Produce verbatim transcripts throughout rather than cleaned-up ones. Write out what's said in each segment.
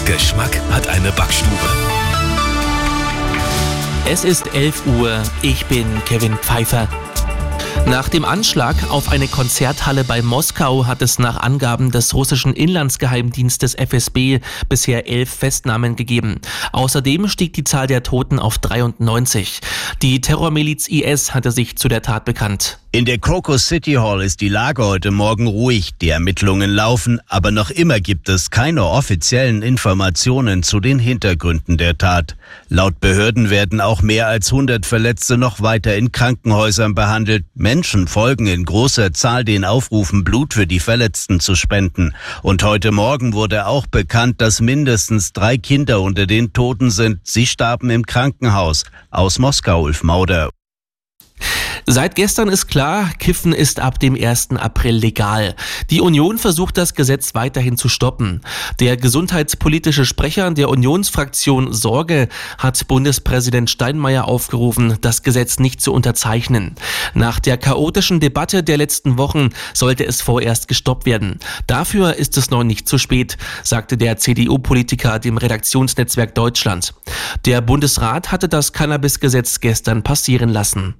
Geschmack hat eine Backstube. Es ist elf Uhr, ich bin Kevin Pfeiffer. Nach dem Anschlag auf eine Konzerthalle bei Moskau hat es nach Angaben des russischen Inlandsgeheimdienstes F S B bisher elf Festnahmen gegeben. Außerdem stieg die Zahl der Toten auf dreiundneunzig. Die Terrormiliz I S hatte sich zu der Tat bekannt. In der Crocus City Hall ist die Lage heute Morgen ruhig. Die Ermittlungen laufen, aber noch immer gibt es keine offiziellen Informationen zu den Hintergründen der Tat. Laut Behörden werden auch mehr als hundert Verletzte noch weiter in Krankenhäusern behandelt. Menschen folgen in großer Zahl den Aufrufen, Blut für die Verletzten zu spenden. Und heute Morgen wurde auch bekannt, dass mindestens drei Kinder unter den Toten sind. Sie starben im Krankenhaus. Aus Moskau, Ulf Mauder. Seit gestern ist klar, Kiffen ist ab dem ersten April legal. Die Union versucht, das Gesetz weiterhin zu stoppen. Der gesundheitspolitische Sprecher der Unionsfraktion Sorge hat Bundespräsident Steinmeier aufgerufen, das Gesetz nicht zu unterzeichnen. Nach der chaotischen Debatte der letzten Wochen sollte es vorerst gestoppt werden. Dafür ist es noch nicht zu spät, sagte der C D U-Politiker dem Redaktionsnetzwerk Deutschland. Der Bundesrat hatte das Cannabisgesetz gestern passieren lassen.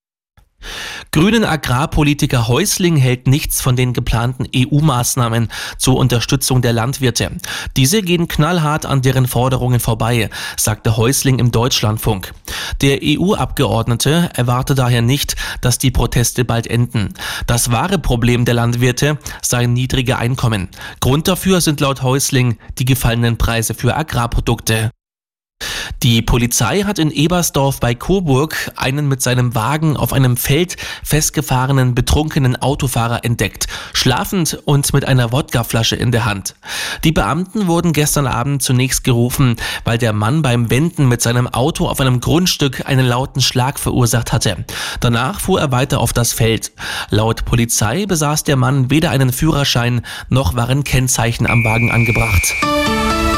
Grünen Agrarpolitiker Häusling hält nichts von den geplanten E U-Maßnahmen zur Unterstützung der Landwirte. Diese gehen knallhart an deren Forderungen vorbei, sagte Häusling im Deutschlandfunk. Der E U-Abgeordnete erwarte daher nicht, dass die Proteste bald enden. Das wahre Problem der Landwirte seien niedrige Einkommen. Grund dafür sind laut Häusling die gefallenen Preise für Agrarprodukte. Die Polizei hat in Ebersdorf bei Coburg einen mit seinem Wagen auf einem Feld festgefahrenen betrunkenen Autofahrer entdeckt, schlafend und mit einer Wodkaflasche in der Hand. Die Beamten wurden gestern Abend zunächst gerufen, weil der Mann beim Wenden mit seinem Auto auf einem Grundstück einen lauten Schlag verursacht hatte. Danach fuhr er weiter auf das Feld. Laut Polizei besaß der Mann weder einen Führerschein noch waren Kennzeichen am Wagen angebracht.